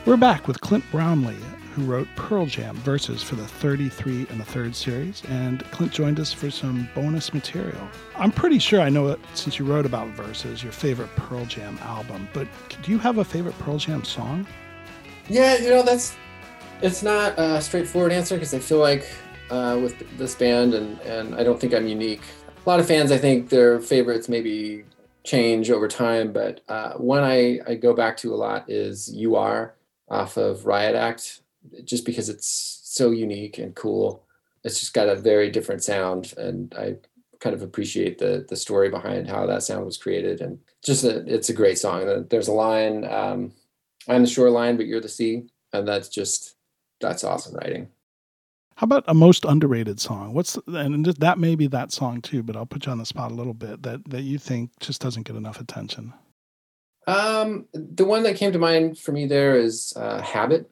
We're back with Clint Brownlee, who wrote Pearl Jam Verses for the 33 and the Third series, and Clint joined us for some bonus material. I'm pretty sure I know it since you wrote about Verses, your favorite Pearl Jam album, but do you have a favorite Pearl Jam song? Yeah, it's not a straightforward answer because I feel like with this band, and I don't think I'm unique. A lot of fans, I think their favorites maybe change over time, but one I go back to a lot is You Are off of Riot Act, just because it's so unique and cool. It's just got a very different sound, and I kind of appreciate the story behind how that sound was created. And it's a great song. There's a line, I'm the shoreline, but you're the sea. And that's awesome writing. How about a most underrated song? And that may be that song too, but I'll put you on the spot a little bit that you think just doesn't get enough attention. The one that came to mind for me there is Habit.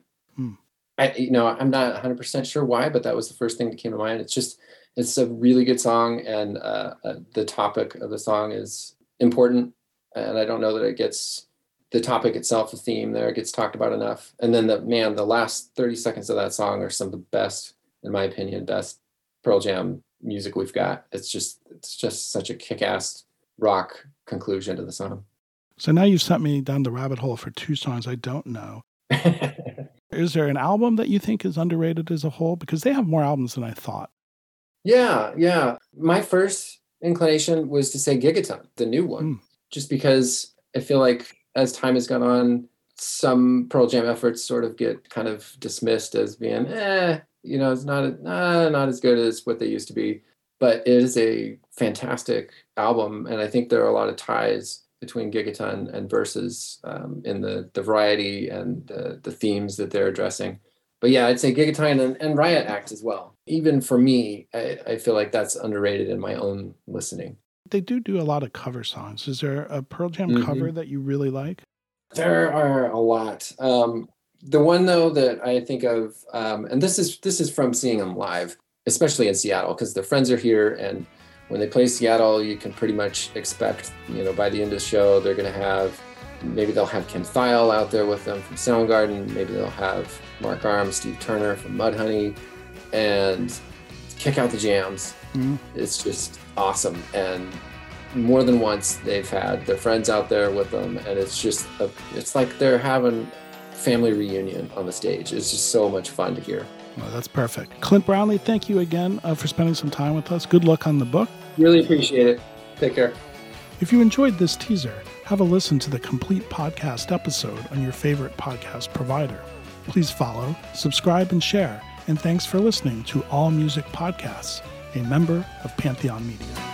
I'm not 100% sure why, but that was the first thing that came to mind. It's a really good song, and the topic of the song is important, and I don't know that the topic itself, the theme there, gets talked about enough. And then the last 30 seconds of that song are some of the best, in my opinion, best Pearl Jam music we've got. It's just such a kick-ass rock conclusion to the song. So now you've sent me down the rabbit hole for two songs I don't know. Is there an album that you think is underrated as a whole? Because they have more albums than I thought. Yeah. My first inclination was to say Gigaton, the new one, just because I feel like as time has gone on, some Pearl Jam efforts sort of get kind of dismissed as being, it's not as good as what they used to be. But it is a fantastic album, and I think there are a lot of ties between Gigaton and Verses in the variety and the themes that they're addressing. But yeah, I'd say Gigaton and Riot Act as well. Even for me, I feel like that's underrated in my own listening. They do a lot of cover songs. Is there a Pearl Jam cover that you really like? There are a lot. The one, though, that I think of, and this is from seeing them live, especially in Seattle, because their friends are here, and when they play Seattle, you can pretty much expect, by the end of the show, they're going to maybe they'll have Ken Thile out there with them from Soundgarden, maybe they'll have Mark Arm, Steve Turner from Mudhoney, and kick out the jams. It's just awesome. And more than once, they've had their friends out there with them, and it's like they're having family reunion on the stage. It's just so much fun to hear. Well, that's perfect. Clint Brownlee, thank you again for spending some time with us. Good luck on the book. Really appreciate it. Take care. If you enjoyed this teaser, have a listen to the complete podcast episode on your favorite podcast provider. Please follow, subscribe, and share. And thanks for listening to All Music Podcasts, a member of Pantheon Media.